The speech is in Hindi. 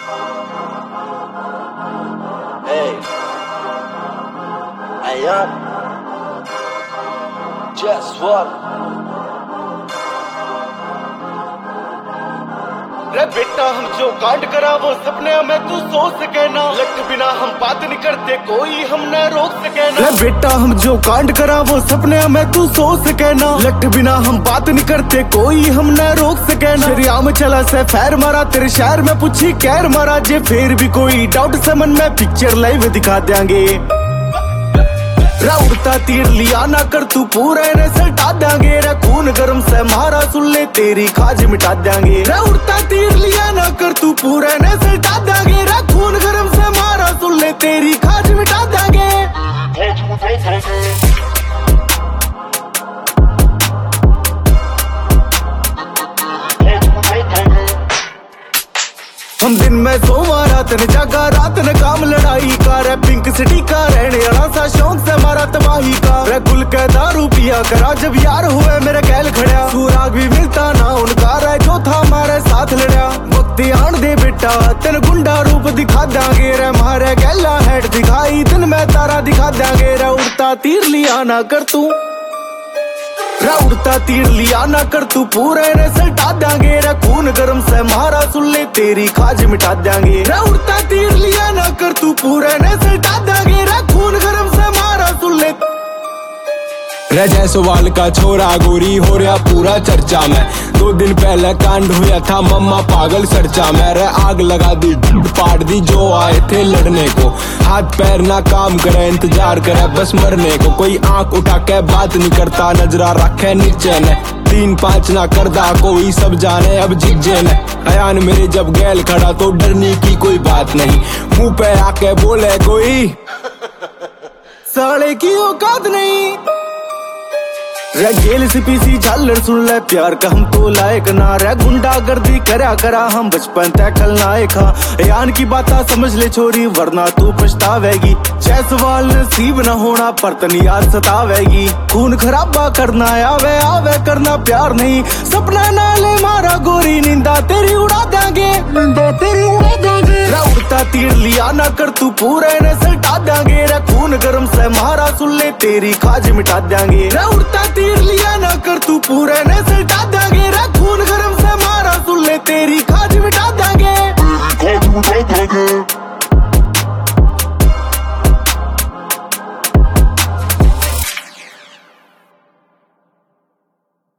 Hey, Ayan, just one. रे बेटा हम जो कांड करा वो सपने में तू सोच सके ना, लट बिना हम बात नहीं करते कोई हम न रोक सके ना। रे बेटा हम जो कांड करा वो सपने में तू सोच सके ना, लट बिना हम बात नहीं करते कोई हम न रोक सके ना। शरिया में चला से फैर मारा तेरे शहर में पूछी कैर मारा, जे फिर भी कोई डाउट से मन में पिक्चर लाइव दिखा देंगे। उड़ता तीर लिया ना कर तू पूरे ने सटा देंगे, रे खून गर्म से मारा सुन ले तेरी खाज मिटा देंगे। रे उड़ता तीर लिया ना कर तू पूरे ने सटा देंगे, रे खून गर्म से मारा सुन ले तेरी खाज मिटा देंगे। हम दिन में सोवा रात ने जागा, रात ने काम लड़ाई का, रे पिंक सिटी का रहने वाला सा शौक से मारा तबाही का। रे गुल के दारू पिया करा जब यार हुए मेरे गैल खड़ा, सुराग भी मिलता ना उनका, रे जो था हमारे साथ लड़ा। वक्ति आन दे बेटा तेन गुंडा रूप दिखा देंगे, रे मारे गैला हेड दिखाई दिन में तारा दिखा देंगे। रे उड़ता तीर लिया ना कर तू, रे उड़ता तीर लिया ना कर तू पूरे ने सटा देंगे, रे खून गर्म से मारा सुन ले तेरी खाज मिटा देंगे। रे उड़ता तीर लिया ना कर तू पूरे ने सटा देंगे, रे खून गर्म से मारा सुन ले। रे जायसवाल का छोरा गोरी हो रहा पूरा चर्चा में, 2 दिन पहले कांड हुआ था मम्मा पागल सरचा में। रे आग लगा दी पाड़ दी जो आए थे लड़ने को, हाथ पैर ना काम करे इंतजार करे बस मरने को। कोई आंख उठा के बात नहीं करता नजरा रखे नीचे ने, 3-5 ना करदा कोई सब जाने अब जिज्जे ने। अयान मेरे जब गैल खड़ा तो डरने की कोई बात नहीं, मुंह पे आके बोले कोई साले की औकात नहीं। रे जेल से पीसी झालर सुन ले प्यार का हम तो लायक ना, रे गुंडा गर्दी करया करा हम बचपन तक खलनायक हा। यान की बाता समझ ले छोरी वरना तू पछतावेगी, जायसवाल नसीब न होना पर तनी याद सतावेगी। खून खराबा करना आवे आवे करना प्यार नहीं, सपना नाले मारा गोरी निंदा तेरी उड़ा देंगे, निंदा तेरी उड़ा देंगे। रे उड़ता तीर लिया ना कर तू पूरे ने सटा देंगे, रे खून गर्म से मारा सुन ले तेरी खाज मिटा देंगे। रे उड़ता तीर लिया ना कर तू पूरे ने सटा देंगे।